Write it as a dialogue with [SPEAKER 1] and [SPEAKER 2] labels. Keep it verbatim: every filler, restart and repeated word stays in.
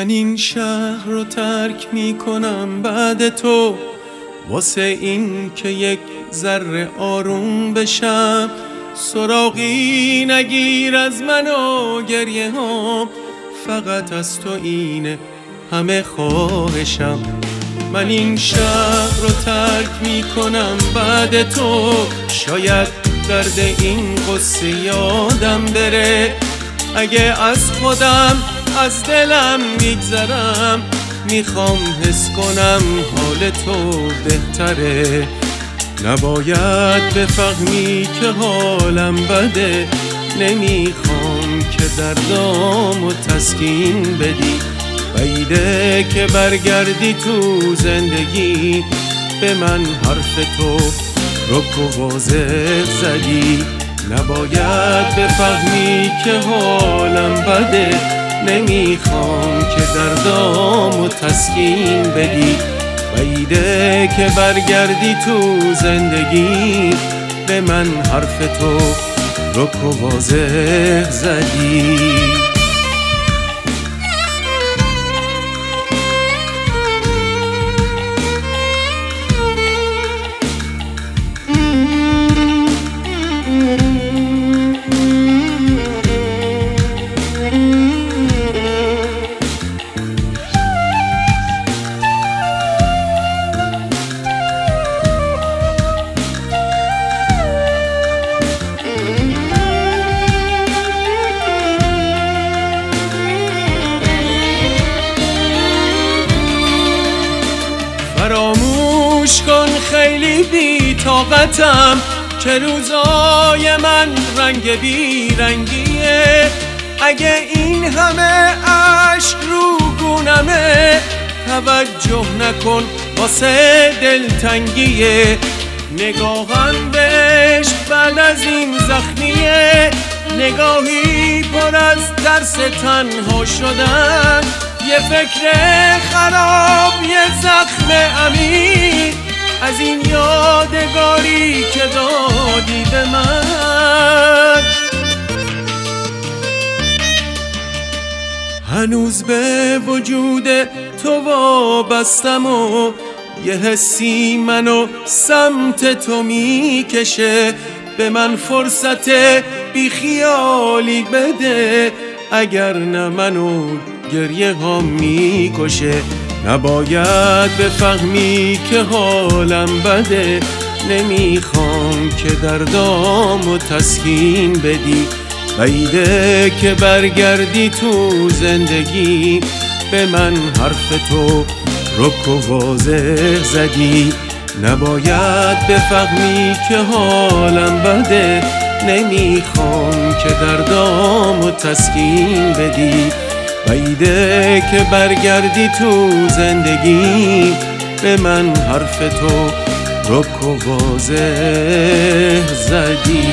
[SPEAKER 1] من این شهر رو ترک میکنم بعد تو، واسه این که یک ذره آروم بشم. سراغی نگیر از من و گریه هام، فقط از تو اینه همه خواهشم. من این شهر رو ترک میکنم بعد تو، شاید درد این قصه یادم بره. اگه از خودم از دلم میگذرم، میخوام حس کنم حال تو بهتره. نباید بفهمی که حالم بده، نمیخوام که دردامو تسکین بدی. بعیده که برگردی تو زندگی، به من حرف تو رک و واضح زدی. نباید بفهمی که حالم بده، نمیخوام که دردامو تسکین بدی. بعیده که برگردی تو زندگی، به من حرف تو رک و واضح زدی. فراموش کن خیلی بی طاقتم، که روزای من رنگ بی رنگیه. اگه این همه عشق رو گونمه، توجه نکن واسه دلتنگیه. نگاهم بهش بعد از این زخمیه، نگاهی پر از درس تنها شدن. یه فکر خراب، یه زخم عمیق از این یادگاری که دادی به من. هنوز به وجود تو وابستم و یه حسی منو سمت تو میکشه. به من فرصت بی خیالی بده، اگر نه منو گریه ها میکشه. نباید بفهمی که حالم بده، نمیخوام که دردامو تسکین بدی. بعیده که برگردی تو زندگی، به من حرف تو رک و واضح زدی. نباید بفهمی که حالم بده، نمیخوام که دردامو تسکین بدی. بعیده که برگردی تو زندگی، به من حرف تو رک و واضح زدی.